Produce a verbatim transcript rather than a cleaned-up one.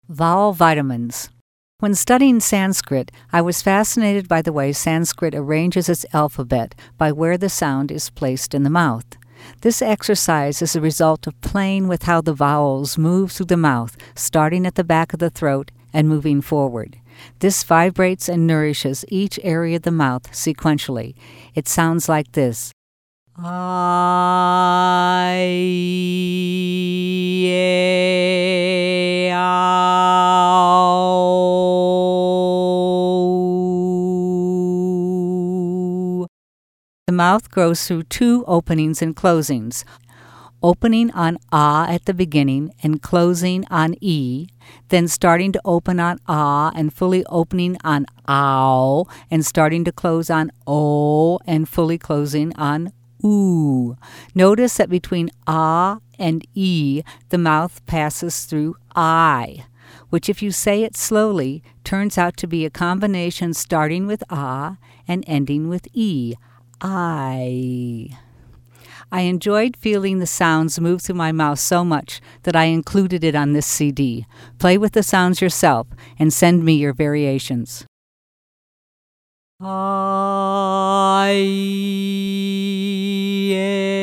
Vowel vitamins. When studying Sanskrit, I was fascinated by the way Sanskrit arranges its alphabet by where the sound is placed in the mouth. This exercise is a result of playing with how the vowels move through the mouth, starting at the back of the throat and moving forward. This vibrates and nourishes each area of the mouth sequentially. It sounds like this. I, e, ow. The mouth grows through two openings and closings, opening on ah at the beginning and closing on e, then starting to open on ah and fully opening on ow, and starting to close on o and fully closing on oo. Notice that between ah and e, the mouth passes through I, which if you say it slowly, turns out to be a combination starting with ah and ending with e. I. I enjoyed feeling the sounds move through my mouth so much that I included it on this C D. Play with the sounds yourself and send me your variations. I,